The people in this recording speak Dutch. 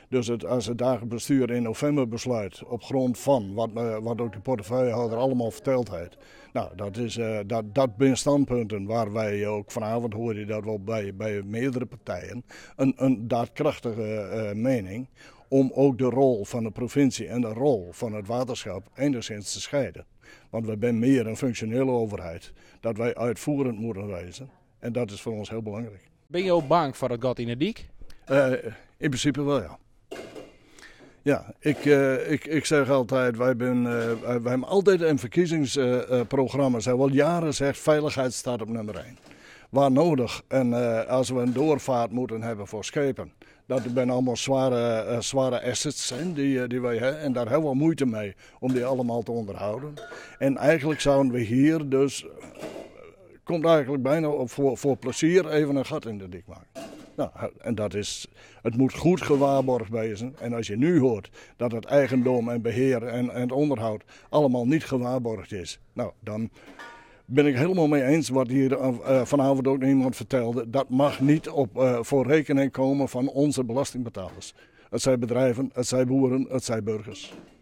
Dus als het dagelijks bestuur in november besluit op grond van wat ook de portefeuillehouder allemaal verteld heeft. Nou, dat zijn standpunten waar wij ook vanavond hoorde dat wel bij meerdere partijen een daadkrachtige mening om ook de rol van de provincie en de rol van het waterschap enigszins te scheiden. Want we zijn meer een functionele overheid, dat wij uitvoerend moeten wezen. En dat is voor ons heel belangrijk. Ben je ook bang voor het gat in de dik? In principe wel, ja. Ja, ik zeg altijd, wij hebben altijd in verkiezingsprogramma's wel jaren gezegd, veiligheid staat op nummer 1. Waar nodig en als we een doorvaart moeten hebben voor schepen. Dat zijn allemaal zware assets zijn die wij hebben en daar hebben we moeite mee om die allemaal te onderhouden. En eigenlijk zouden we hier dus, komt eigenlijk bijna voor plezier even een gat in de dik maken. Nou, en het moet goed gewaarborgd wezen. En als je nu hoort dat het eigendom en beheer en het onderhoud allemaal niet gewaarborgd is. Nou, dan ben ik helemaal mee eens wat hier vanavond ook iemand vertelde. Dat mag niet voor rekening komen van onze belastingbetalers. Het zijn bedrijven, het zijn boeren, het zijn burgers.